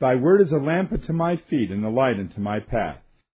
Thy word is a lamp unto my feet and a light unto my path.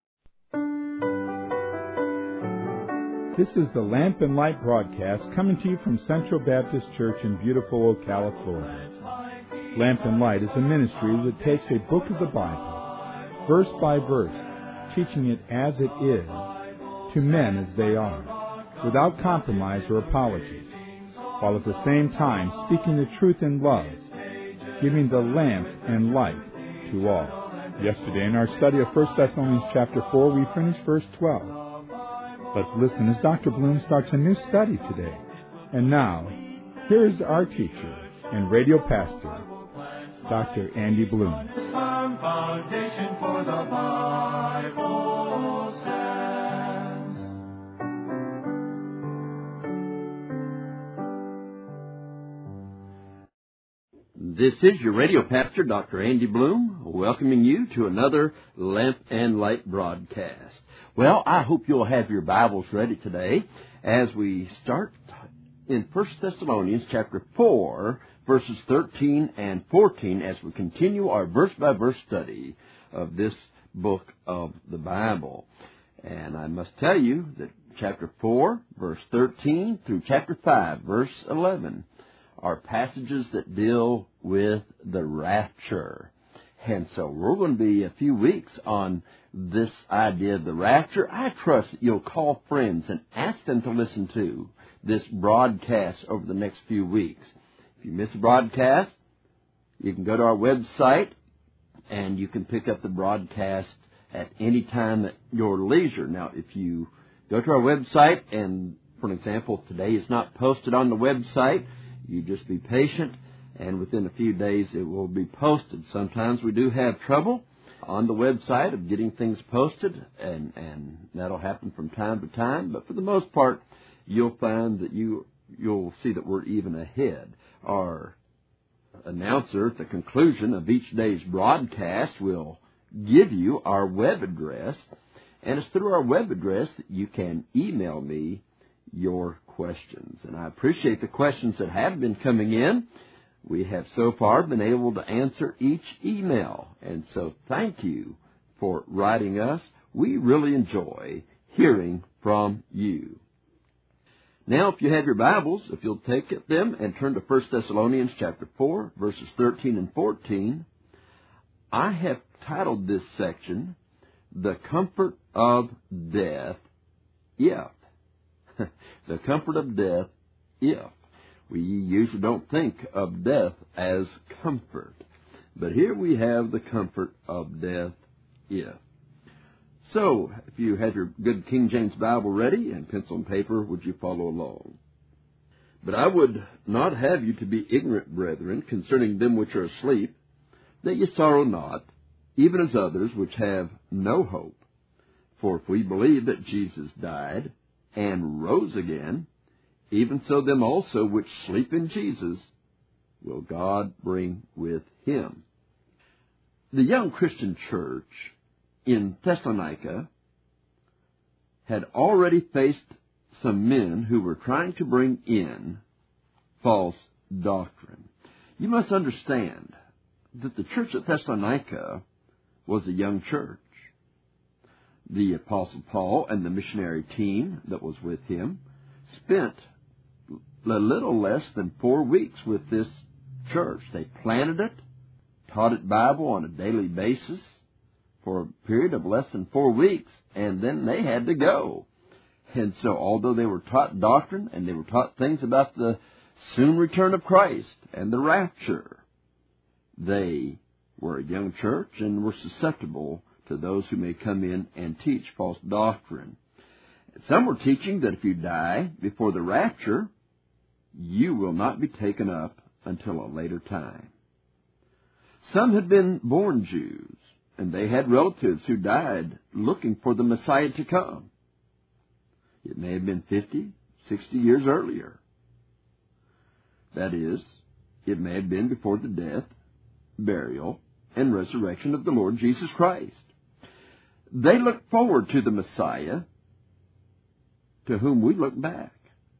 This is the Lamp and Light broadcast coming to you from Central Baptist Church in beautiful Ocala, Florida. Lamp and Light is a ministry that takes a book of the Bible, verse by verse, teaching it as it is, to men as they are, without compromise or apologies, while at the same time speaking the truth in love, giving the lamp and light to all. Yesterday in our study of 1 Thessalonians chapter 4, we finished verse 12. Let's listen as Dr. Bloom starts a new study today. And now, here is our teacher and radio pastor, Dr. Andy Bloom. Foundation for the Bible says. This is your radio pastor, Dr. Andy Bloom, welcoming you to another Lamp and Light broadcast. Well, I hope you'll have your Bibles ready today as we start in 1 Thessalonians chapter 4, verses 13 and 14, as we continue our verse-by-verse study of this book of the Bible. And I must tell you that chapter 4, verse 13 through chapter 5, verse 11, are passages that deal with the rapture. And so we're going to be a few weeks on this idea of the rapture. I trust that you'll call friends and ask them to listen to this broadcast over the next few weeks. If you miss a broadcast, you can go to our website and you can pick up the broadcast at any time at your leisure. Now, if you go to our website and, for example, today is not posted on the website, you just be patient, and within a few days it will be posted. Sometimes we do have trouble on the website of getting things posted, and that'll happen from time to time. But for the most part, you'll find that you'll see that we're even ahead. Our announcer at the conclusion of each day's broadcast will give you our web address, and it's through our web address that you can email me your questions. And I appreciate the questions that have been coming in. We have so far been able to answer each email. And so thank you for writing us. We really enjoy hearing from you. Now, if you have your Bibles, if you'll take them and turn to 1 Thessalonians chapter 4, verses 13 and 14, I have titled this section, The Comfort of Death, If. The comfort of death, if. We usually don't think of death as comfort. But here we have the comfort of death, if. So, if you have your good King James Bible ready and pencil and paper, would you follow along? But I would not have you to be ignorant, brethren, concerning them which are asleep, that ye sorrow not, even as others which have no hope. For if we believe that Jesus died, and rose again, even so them also which sleep in Jesus will God bring with him. The young Christian church in Thessalonica had already faced some men who were trying to bring in false doctrine. You must understand that the church at Thessalonica was a young church. The Apostle Paul and the missionary team that was with him spent a little less than 4 weeks with this church. They planted it, taught it Bible on a daily basis for a period of less than 4 weeks, and then they had to go. And so although they were taught doctrine and they were taught things about the soon return of Christ and the rapture, they were a young church and were susceptible to those who may come in and teach false doctrine. Some were teaching that if you die before the rapture, you will not be taken up until a later time. Some had been born Jews, and they had relatives who died looking for the Messiah to come. It may have been 50, 60 years earlier. That is, it may have been before the death, burial, and resurrection of the Lord Jesus Christ. They looked forward to the Messiah, to whom we look back.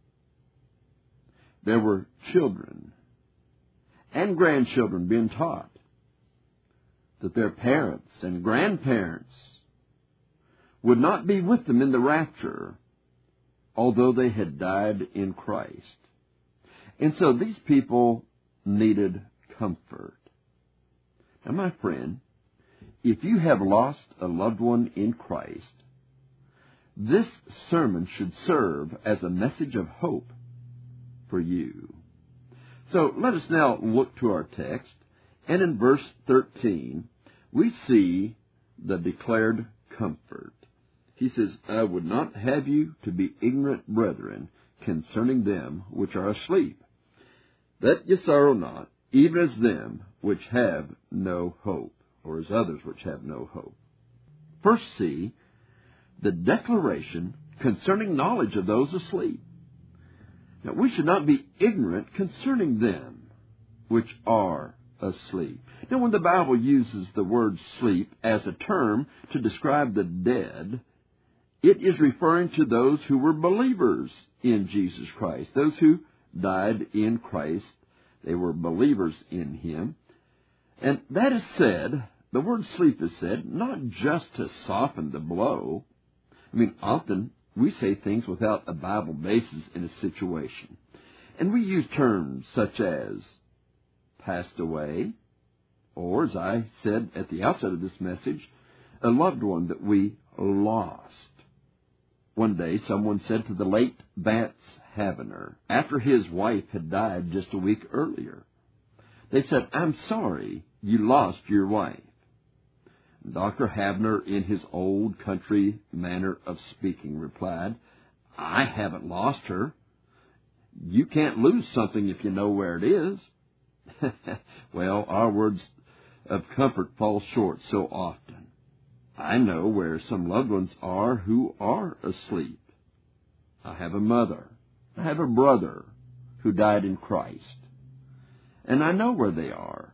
There were children and grandchildren being taught that their parents and grandparents would not be with them in the rapture, although they had died in Christ. And so these people needed comfort. Now, my friend, if you have lost a loved one in Christ, this sermon should serve as a message of hope for you. So let us now look to our text, and in verse 13, we see the declared comfort. He says, I would not have you to be ignorant, brethren, concerning them which are asleep, that ye sorrow not, even as them which have no hope, or as others which have no hope. First, see the declaration concerning knowledge of those asleep. Now, we should not be ignorant concerning them which are asleep. Now, when the Bible uses the word sleep as a term to describe the dead, it is referring to those who were believers in Jesus Christ, those who died in Christ. They were believers in Him. And that is said, the word sleep is said, not just to soften the blow. I mean, often we say things without a Bible basis in a situation. And we use terms such as passed away, or, as I said at the outset of this message, a loved one that we lost. One day, someone said to the late Vance Havner, after his wife had died just a week earlier, they said, I'm sorry you lost your wife. Dr. Havner, in his old country manner of speaking, replied, I haven't lost her. You can't lose something if you know where it is. Well, our words of comfort fall short so often. I know where some loved ones are who are asleep. I have a mother. I have a brother who died in Christ. And I know where they are.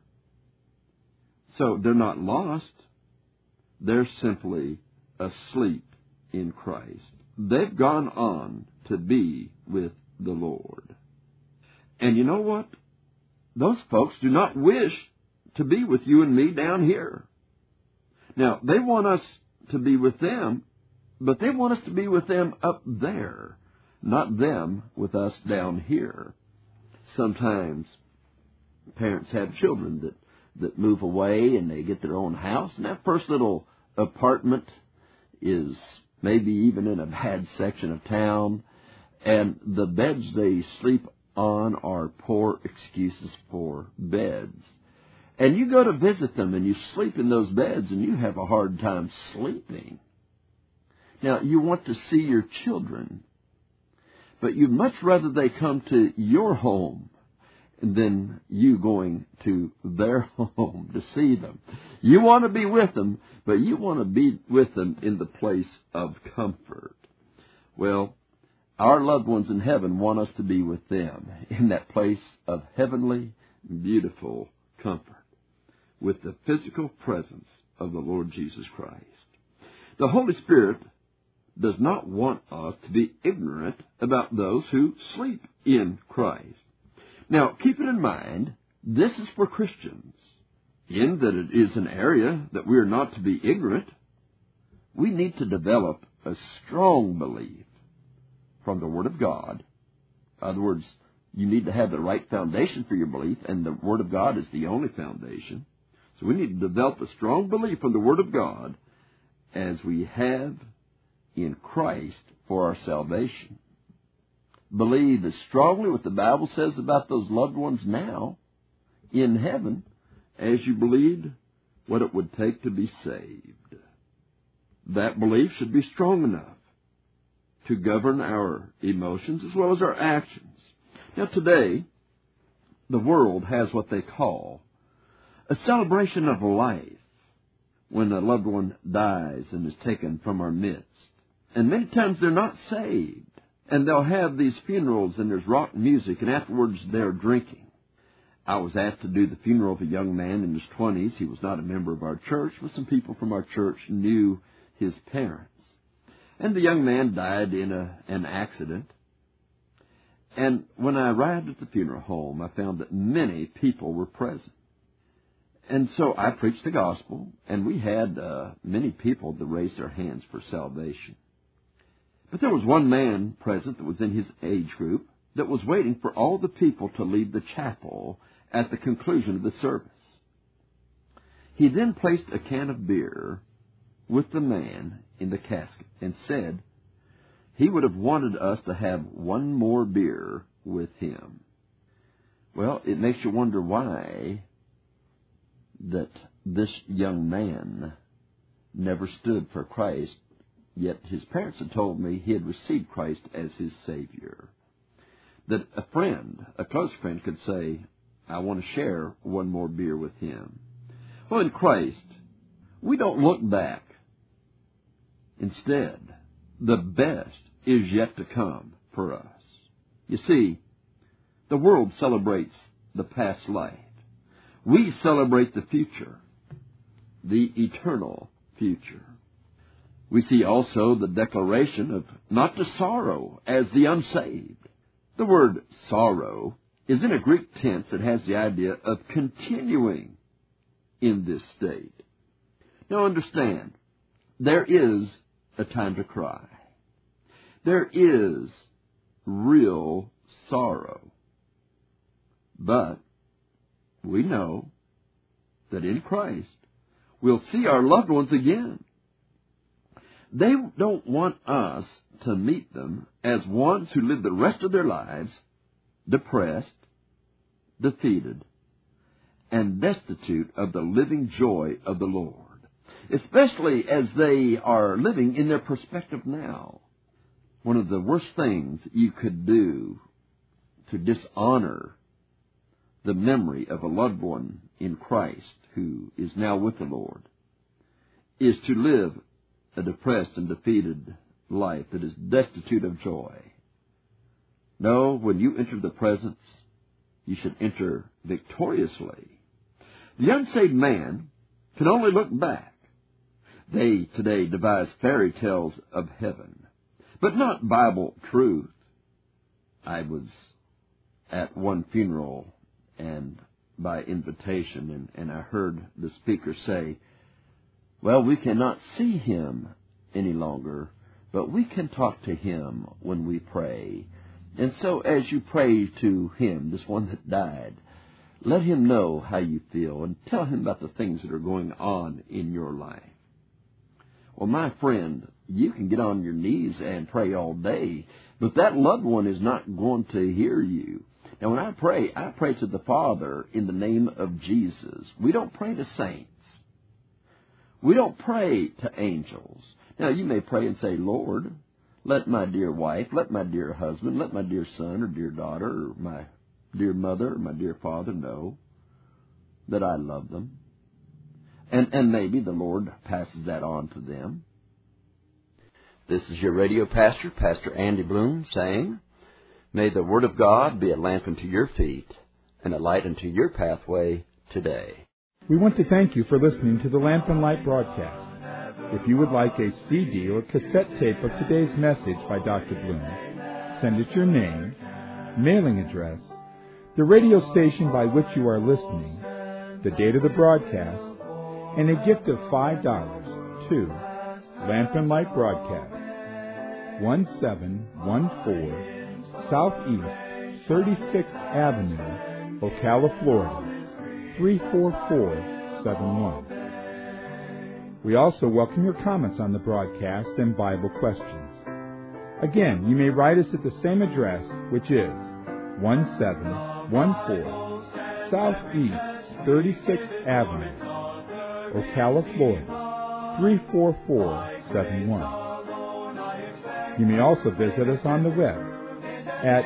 So they're not lost. They're simply asleep in Christ. They've gone on to be with the Lord. And you know what? Those folks do not wish to be with you and me down here. Now, they want us to be with them, but they want us to be with them up there, not them with us down here. Sometimes parents have children that move away and they get their own house, and that first little apartment is maybe even in a bad section of town, and the beds they sleep on are poor excuses for beds. And you go to visit them and you sleep in those beds and you have a hard time sleeping. Now, you want to see your children, but you'd much rather they come to your home than you going to their home to see them. You want to be with them, but you want to be with them in the place of comfort. Well, our loved ones in heaven want us to be with them in that place of heavenly, beautiful comfort, with the physical presence of the Lord Jesus Christ. The Holy Spirit does not want us to be ignorant about those who sleep in Christ. Now, keep it in mind, this is for Christians, in that it is an area that we are not to be ignorant. We need to develop a strong belief from the Word of God. In other words, you need to have the right foundation for your belief, and the Word of God is the only foundation. So we need to develop a strong belief from the Word of God as we have in Christ for our salvation. Believe as strongly what the Bible says about those loved ones now in heaven as you believed what it would take to be saved. That belief should be strong enough to govern our emotions as well as our actions. Now today, the world has what they call a celebration of life when a loved one dies and is taken from our midst. And many times they're not saved. And they'll have these funerals and there's rock music and afterwards they're drinking. I was asked to do the funeral of a young man in his 20s. He was not a member of our church, but some people from our church knew his parents. And the young man died in an accident. And when I arrived at the funeral home, I found that many people were present. And so I preached the gospel, and we had many people that raised their hands for salvation. But there was one man present that was in his age group that was waiting for all the people to leave the chapel at the conclusion of the service. He then placed a can of beer with the man in the casket and said he would have wanted us to have one more beer with him. Well, it makes you wonder why that this young man never stood for Christ, yet his parents had told me he had received Christ as his Savior. That a friend, a close friend, could say, I want to share one more beer with him. Well, in Christ, we don't look back. Instead, the best is yet to come for us. You see, the world celebrates the past life. We celebrate the future, the eternal future. We see also the declaration of not to sorrow as the unsaved. The word sorrow is in a Greek tense that has the idea of continuing in this state. Now understand, there is a time to cry. There is real sorrow. But we know that in Christ we'll see our loved ones again. They don't want us to meet them as ones who live the rest of their lives depressed, defeated, and destitute of the living joy of the Lord, especially as they are living in their perspective now. One of the worst things you could do to dishonor the memory of a loved one in Christ who is now with the Lord is to live a depressed and defeated life that is destitute of joy. No, when you enter the presence, you should enter victoriously. The unsaved man can only look back. They today devise fairy tales of heaven, but not Bible truth. I was at one funeral and by invitation, and I heard the speaker say, well, we cannot see him any longer, but we can talk to him when we pray. And so as you pray to him, this one that died, let him know how you feel and tell him about the things that are going on in your life. Well, my friend, you can get on your knees and pray all day, but that loved one is not going to hear you. Now, when I pray to the Father in the name of Jesus. We don't pray to saints. We don't pray to angels. Now, you may pray and say, Lord, let my dear wife, let my dear husband, let my dear son or dear daughter or my dear mother or my dear father know that I love them. And maybe the Lord passes that on to them. This is your radio pastor, Pastor Andy Bloom, saying, may the Word of God be a lamp unto your feet and a light unto your pathway today. We want to thank you for listening to the Lamp and Light broadcast. If you would like a CD or cassette tape of today's message by Dr. Bloom, send it your name, mailing address, the radio station by which you are listening, the date of the broadcast, and a gift of $5 to Lamp and Light Broadcast, 1714 Southeast 36th Avenue, Ocala, Florida, 34471. We also welcome your comments on the broadcast and Bible questions. Again, you may write us at the same address, which is 1714 Southeast 36th Avenue, Ocala, Florida, 34471. You may also visit us on the web at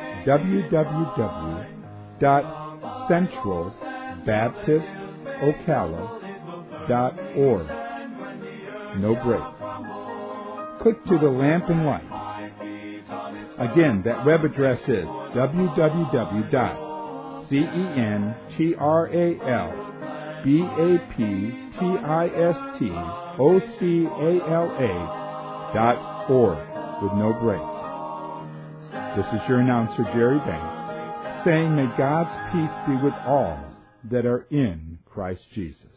www.centralbaptistocala.org. No breaks. Click to the Lamp and Light. Again, that web address is www.centralbaptistocala.org with no breaks. This is your announcer, Jerry Banks, saying may God's peace be with all that are in Christ Jesus.